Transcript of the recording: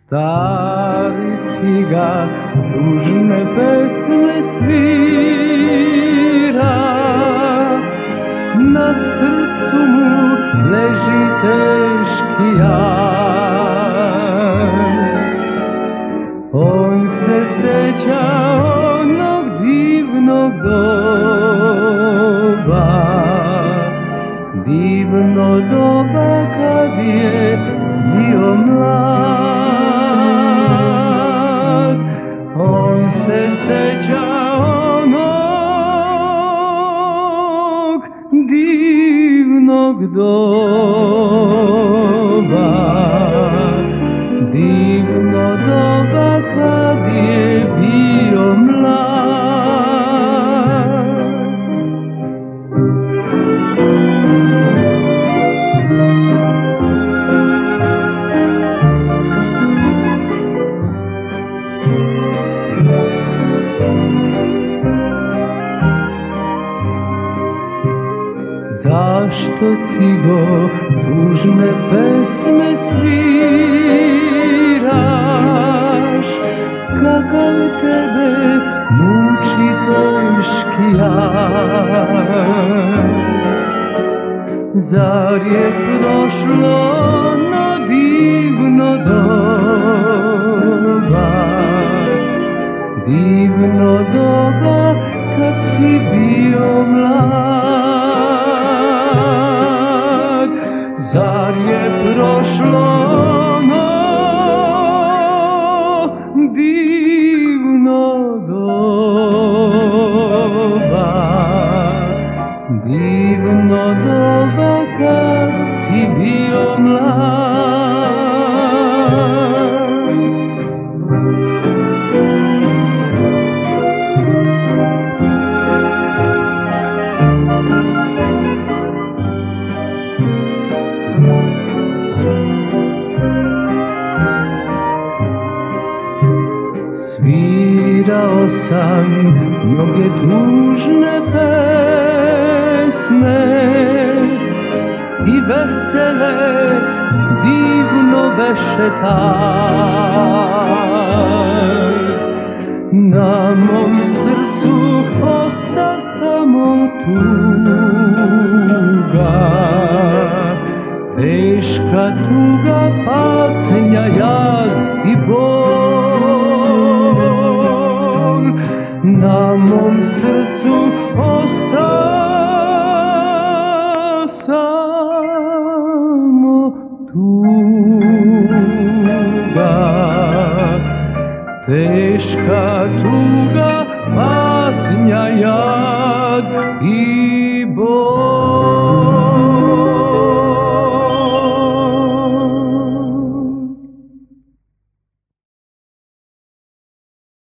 Stari ciga tužne pesme svira, na srcu mu leži teški jad. On se seća onog divnog doba, divno doba kad je bio mlad. On se seća onog divnog doba, divno doba kad je bio mlad. Zašto, cigo, tužne pesme sviraš, kakav tebe muči teški jad? Zar je prošlo ono divno doba, divno doba kad si bio mlad? Zar je prošlo ono divno doba, divno doba kad si bio mlad? Svirao sam mnoge tužne pesme i vesele, divno beše taj. Na mom srcu osta samo tuga, teška tuga, patnja, jad i bol. Na mom srcu osta